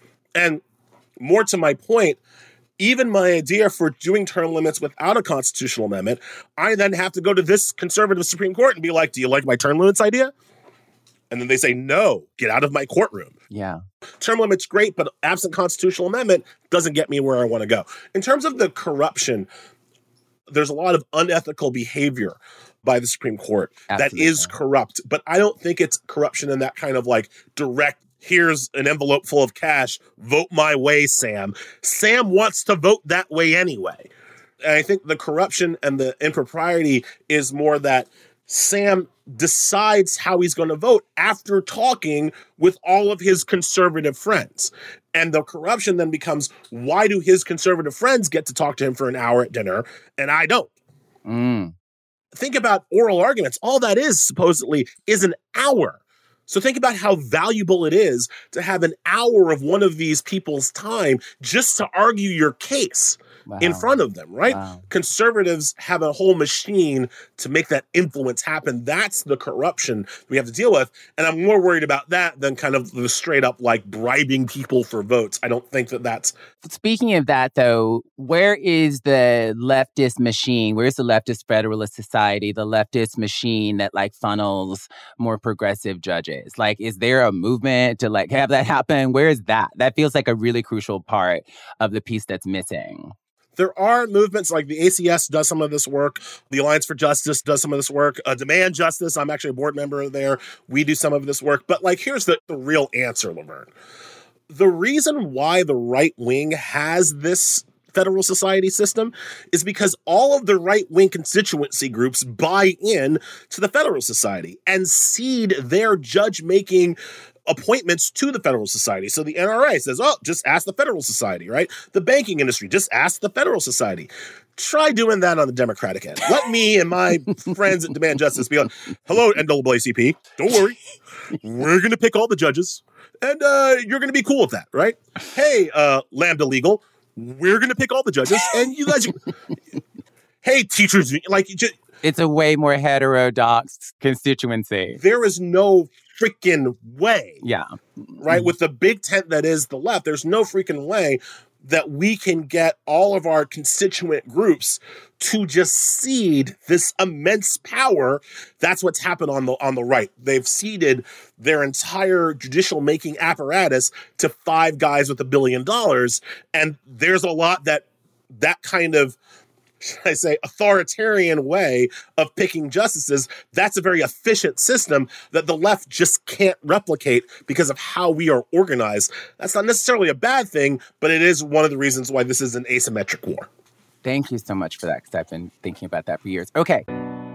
And more to my point, even my idea for doing term limits without a constitutional amendment, I then have to go to this conservative Supreme Court and be like, do you like my term limits idea? And then they say, no, get out of my courtroom. Yeah. Term limits, great, but absent constitutional amendment doesn't get me where I want to go. In terms of the corruption, there's a lot of unethical behavior by the Supreme Court Absolutely. That is corrupt. But I don't think it's corruption in that kind of like direct, here's an envelope full of cash, vote my way, Sam. Sam wants to vote that way anyway. And I think the corruption and the impropriety is more that Sam decides how he's going to vote after talking with all of his conservative friends. And the corruption then becomes, why do his conservative friends get to talk to him for an hour at dinner and I don't? Mm. Think about oral arguments. All that is supposedly is an hour. So think about how valuable it is to have an hour of one of these people's time just to argue your case. Wow. In front of them, right? Wow. Conservatives have a whole machine to make that influence happen. That's the corruption we have to deal with. And I'm more worried about that than kind of the straight up like bribing people for votes. I don't think that that's... Speaking of that, though, where is the leftist machine? Where's the leftist Federalist Society, the leftist machine that like funnels more progressive judges? Like, is there a movement to like have that happen? Where is that? That feels like a really crucial part of the piece that's missing. There are movements like the A C S does some of this work. The Alliance for Justice does some of this work. Uh, Demand Justice, I'm actually a board member there. We do some of this work. But like, here's the, the real answer, Laverne. The reason why the right wing has this Federal Society system is because all of the right-wing constituency groups buy in to the Federal Society and cede their judge-making appointments to the Federal Society. So the N R A says, oh, just ask the Federal Society, right? The banking industry, just ask the Federal Society. Try doing that on the Democratic end. Let me and my friends at Demand Justice be like, hello, N double A C P. Don't worry. We're going to pick all the judges, and uh, you're going to be cool with that, right? Hey, uh, Lambda Legal, we're going to pick all the judges, and you guys... hey, teachers, like... Just, it's a way more heterodox constituency. There is no freaking way. Yeah. Right? Mm-hmm. With the big tent that is the left, there's no freaking way that we can get all of our constituent groups to just cede this immense power. That's what's happened on the on the right. They've ceded their entire judicial making apparatus to five guys with a billion dollars. And there's a lot that that kind of, should I say, authoritarian way of picking justices, that's a very efficient system that the left just can't replicate because of how we are organized. That's not necessarily a bad thing, but it is one of the reasons why this is an asymmetric war. Thank you so much for that, because I've been thinking about that for years. Okay.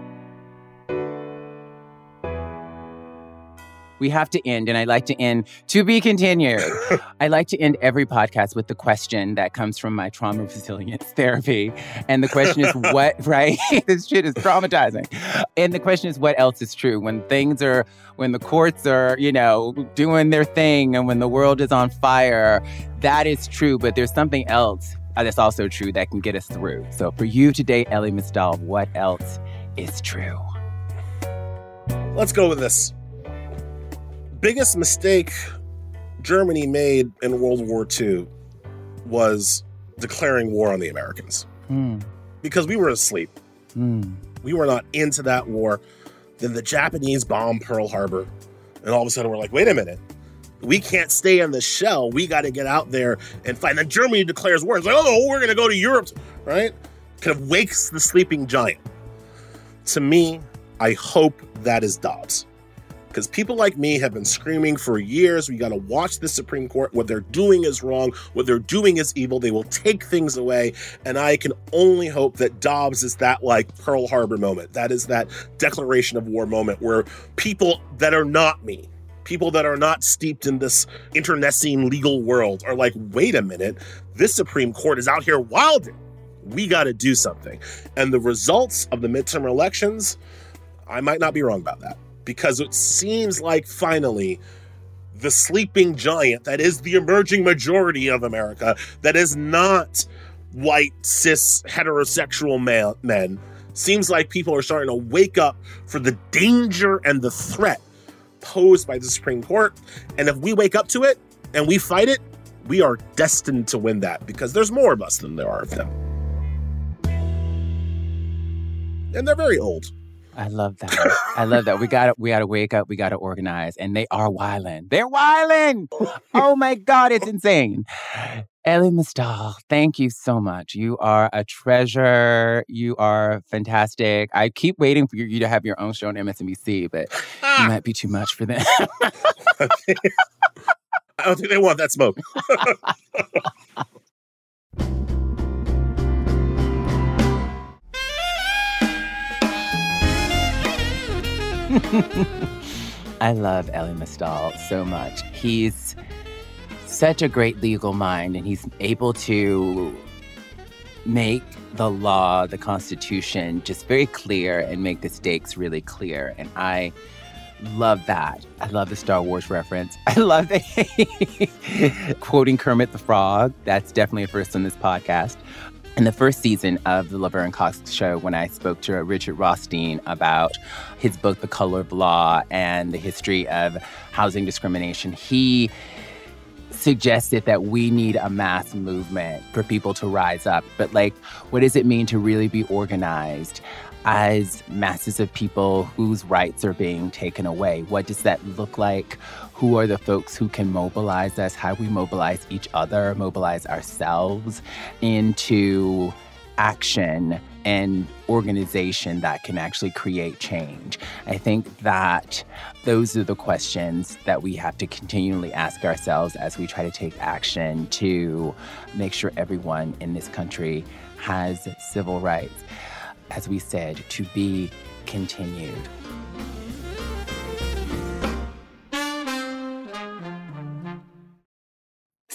We have to end, and I like to end to be continued. I like to end every podcast with the question that comes from my trauma resilience therapy. And the question is what, right? This shit is traumatizing. And the question is what else is true? When things are, when the courts are, you know, doing their thing and when the world is on fire, that is true. But there's something else that's also true that can get us through. So for you today, Elie Mystal, what else is true? Let's go with this. Biggest mistake Germany made in World War Two was declaring war on the Americans. Mm. Because we were asleep. Mm. We were not into that war. Then the Japanese bombed Pearl Harbor. And all of a sudden we're like, wait a minute. We can't stay in the shell. We got to get out there and fight. And then Germany declares war. It's like, oh, we're going to go to Europe, right? Kind of wakes the sleeping giant. To me, I hope that is Dobbs. Because people like me have been screaming for years, we got to watch the Supreme Court. What they're doing is wrong. What they're doing is evil. They will take things away. And I can only hope that Dobbs is that like Pearl Harbor moment. That is that declaration of war moment where people that are not me, people that are not steeped in this internecine legal world are like, wait a minute, this Supreme Court is out here wilding. We got to do something. And the results of the midterm elections, I might not be wrong about that. Because it seems like finally the sleeping giant that is the emerging majority of America, that is not white, cis, heterosexual man, men, seems like people are starting to wake up for the danger and the threat posed by the Supreme Court. And if we wake up to it and we fight it, we are destined to win that because there's more of us than there are of them. And they're very old. I love that. I love that. We gotta, we gotta wake up. We gotta organize, and they are wildin'. They're wildin'. Oh my God, it's insane. Elie Mystal, thank you so much. You are a treasure. You are fantastic. I keep waiting for you to have your own show on M S N B C, but ah. you might be too much for them. I don't think they want that smoke. I love Elie Mystal so much. He's such a great legal mind, and he's able to make the law, the Constitution, just very clear and make the stakes really clear. And I love that. I love the Star Wars reference. I love that quoting Kermit the Frog. That's definitely a first on this podcast. In the first season of the Laverne Cox Show, when I spoke to Richard Rothstein about his book, The Color of Law, and the history of housing discrimination, he suggested that we need a mass movement for people to rise up. But like, what does it mean to really be organized as masses of people whose rights are being taken away? What does that look like? Who are the folks who can mobilize us? How do we mobilize each other, mobilize ourselves into action and organization that can actually create change? I think that those are the questions that we have to continually ask ourselves as we try to take action to make sure everyone in this country has civil rights. As we said, to be continued.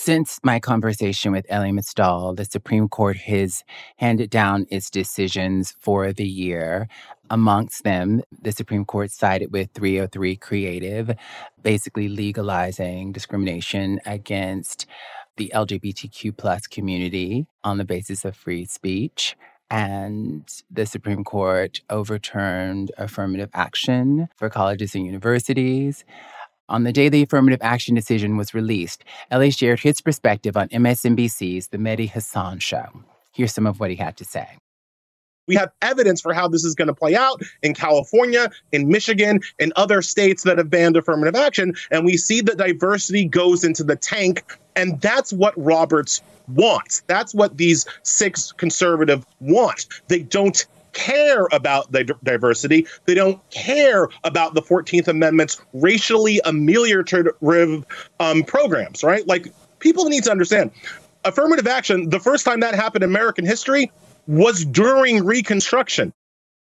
Since my conversation with Elie Mystal, the Supreme Court has handed down its decisions for the year. Amongst them, the Supreme Court sided with three oh three Creative, basically legalizing discrimination against the L G B T Q plus community on the basis of free speech. And the Supreme Court overturned affirmative action for colleges and universities. On the day the affirmative action decision was released, Elie shared his perspective on M S N B C's The Mehdi Hasan Show. Here's some of what he had to say. We have evidence for how this is going to play out in California, in Michigan, in other states that have banned affirmative action. And we see that diversity goes into the tank. And that's what Roberts wants. That's what these six conservatives want. They don't care about the diversity. They don't care about the fourteenth Amendment's racially ameliorative um, programs, right? Like, people need to understand, affirmative action, the first time that happened in American history was during Reconstruction.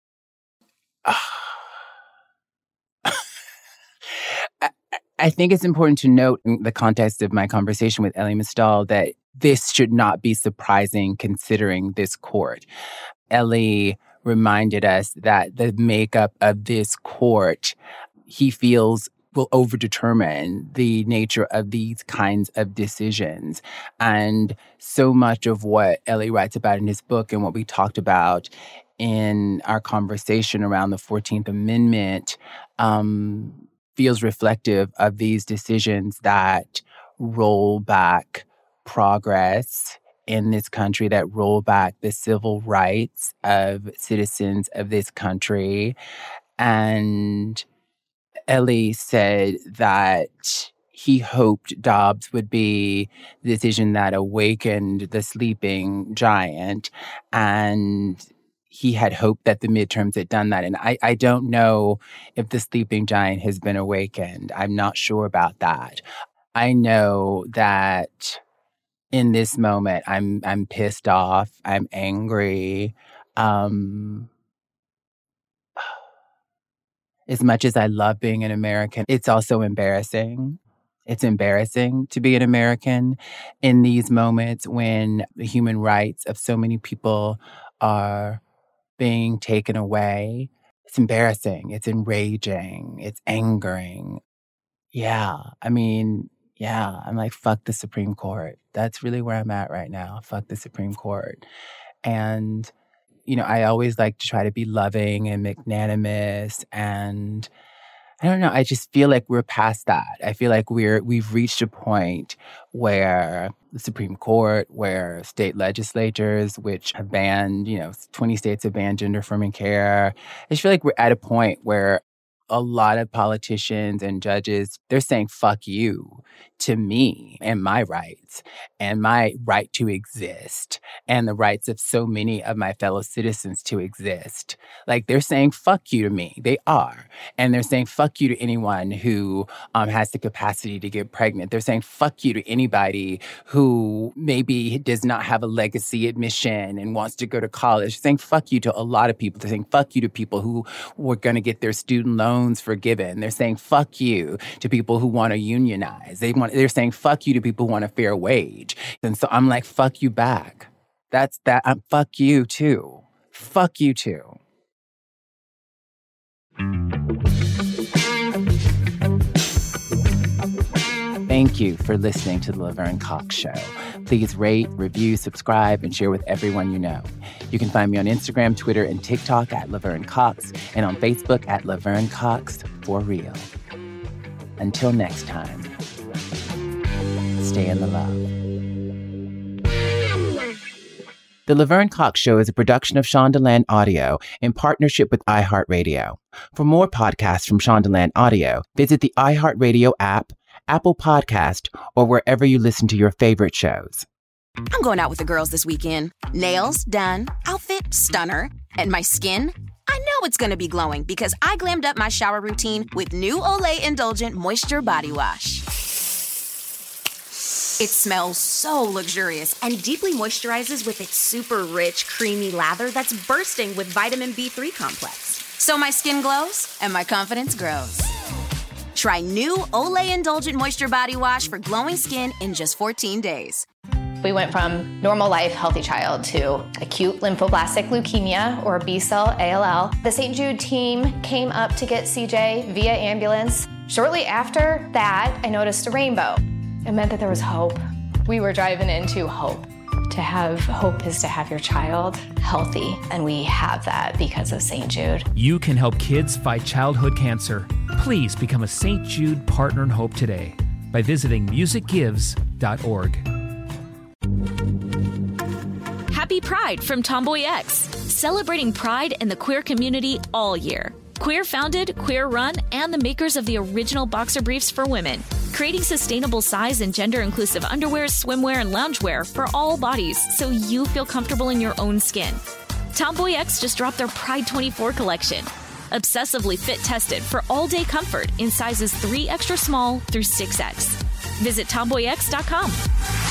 I think it's important to note in the context of my conversation with Elie Mystal that this should not be surprising considering this court. Elie reminded us that the makeup of this court, he feels, will overdetermine the nature of these kinds of decisions. And so much of what Elie writes about in his book and what we talked about in our conversation around the fourteenth Amendment um, feels reflective of these decisions that roll back progress in this country, that roll back the civil rights of citizens of this country. And Elie said that he hoped Dobbs would be the decision that awakened the sleeping giant. And he had hoped that the midterms had done that. And I, I don't know if the sleeping giant has been awakened. I'm not sure about that. I know that in this moment, I'm I'm pissed off. I'm angry. Um, as much as I love being an American, it's also embarrassing. It's embarrassing to be an American in these moments when the human rights of so many people are being taken away. It's embarrassing. It's enraging. It's angering. Yeah, I mean... Yeah, I'm like, fuck the Supreme Court. That's really where I'm at right now. Fuck the Supreme Court. And, you know, I always like to try to be loving and magnanimous. And I don't know, I just feel like we're past that. I feel like we're, we've reached a point where the Supreme Court, where state legislatures, which have banned, you know, twenty states have banned gender-affirming care. I just feel like we're at a point where a lot of politicians and judges, they're saying, fuck you to me and my rights and my right to exist and the rights of so many of my fellow citizens to exist. Like, they're saying, fuck you to me. They are. And they're saying, fuck you to anyone who um, has the capacity to get pregnant. They're saying, fuck you to anybody who maybe does not have a legacy admission and wants to go to college. They're saying, fuck you to a lot of people. They're saying, fuck you to people who were going to get their student loans forgiven. They're saying, fuck you to people who want to unionize. They want, they're saying, fuck you to people who want a fair wage. And so I'm like, fuck you back. That's that. I'm fuck you too. Fuck you too. Thank you for listening to The Laverne Cox Show. Please rate, review, subscribe, and share with everyone you know. You can find me on Instagram, Twitter, and TikTok at Laverne Cox, and on Facebook at Laverne Cox for real. Until next time, stay in the love. The Laverne Cox Show is a production of Shondaland Audio in partnership with iHeartRadio. For more podcasts from Shondaland Audio, visit the iHeartRadio app, Apple Podcast, or wherever you listen to your favorite shows. I'm going out with the girls this weekend. Nails done, outfit stunner, and my skin? I know it's going to be glowing because I glammed up my shower routine with new Olay Indulgent Moisture Body Wash. It smells so luxurious and deeply moisturizes with its super rich, creamy lather that's bursting with vitamin B three complex. So my skin glows and my confidence grows. Try new Olay Indulgent Moisture Body Wash for glowing skin in just fourteen days. We went from normal life, healthy child to acute lymphoblastic leukemia, or B-cell A L L. The Saint Jude team came up to get C J via ambulance. Shortly after that, I noticed a rainbow. It meant that there was hope. We were driving into hope. To have hope is to have your child healthy, and we have that because of Saint Jude. You can help kids fight childhood cancer. Please become a Saint Jude Partner in Hope today by visiting music gives dot org. Happy Pride from Tomboy X, celebrating pride in the queer community all year. Queer founded, queer run, and the makers of the original boxer briefs for women, creating sustainable size and gender inclusive underwear, swimwear, and loungewear for all bodies so you feel comfortable in your own skin. Tomboy X just dropped their Pride twenty-four collection, obsessively fit tested for all day comfort in sizes three extra small through six X. Visit tomboy x dot com.